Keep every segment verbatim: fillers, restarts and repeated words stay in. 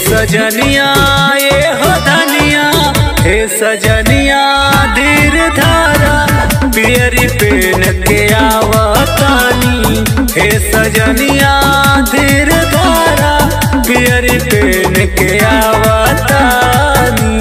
सजनिया ये हो धनिया, हे सजनिया धीर धारा पियरी पेन के आवतानी। हे सजनिया धीर धारा पियरी पेन के आवतानी।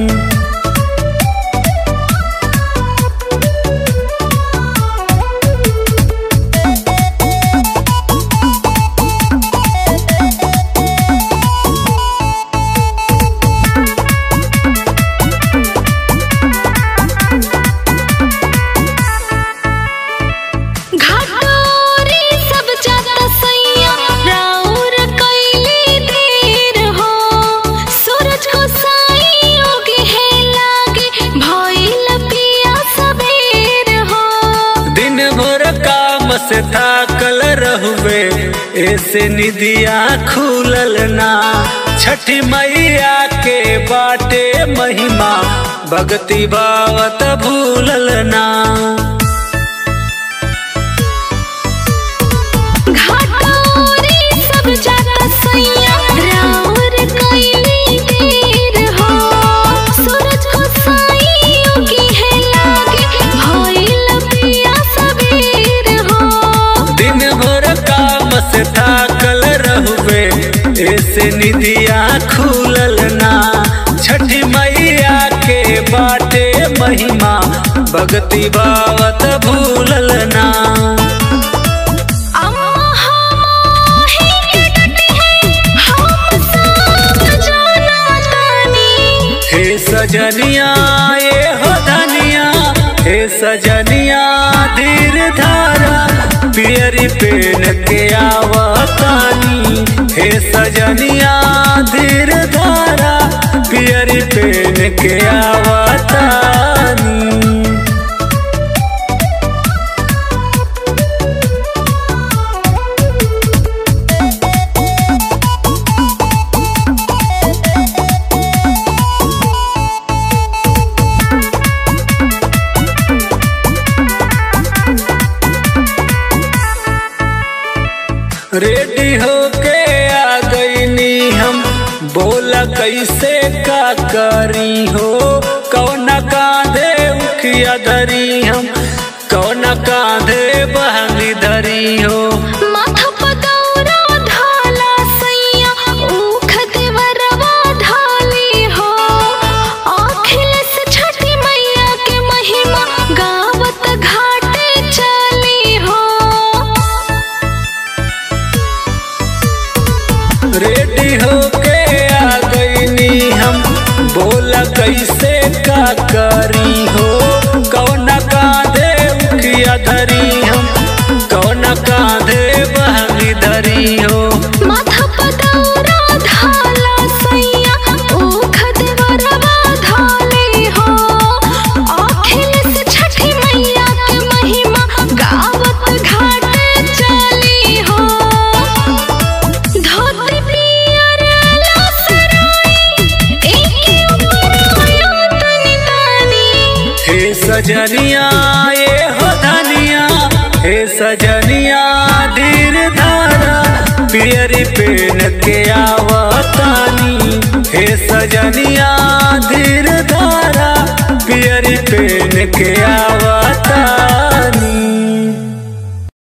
से थाकल रहुवे ऐसे निदिया खुलल ना। छठी मैया के बाटे महिमा भक्ति भावत भूलल ना। से थाकल रहुवे ऐसे निदिया खुलल ना। छठी मैया के बाटे महिमा भक्ति भावत भूलल ना। हे सजनिया ये हो धनिया, हे सजनिया धीर धारा पियरी पेन के आवतानी। हे सजनिया धीर धारा पियरी पेन के आवतानी। रेडी होके आ गईनी हम, बोला कैसे का करी हो। कौना कांधे उखिया धरी हम, कौना कांधे बहंगी धरी हो। माथा पदौरा ढाला सैया ऊख देवरवा ढाली हो। आखिल से छठी मैया के महिमा गावत घाटे चली हो। रेडी होके आ गईनी हम, बोला कैसे का करी हो। कौना कांधे उखिया धरी हम, कौना कांधे बहंगी धरी हो। माथा पदौरा ढाला सैया ऊख देवरवा ढाली हो। आखिल से छठी मैया के महिमा गावत घाटे चली हो। धोती पियर लासराई एके ऊपर आयो तनी तनी। हे सजनिया ये हो धनिया, हे सजनिया धीर धारा पियरी पेन के आवतानी। हे सजनिया धीर धारा पियरी पेन के आवतानी।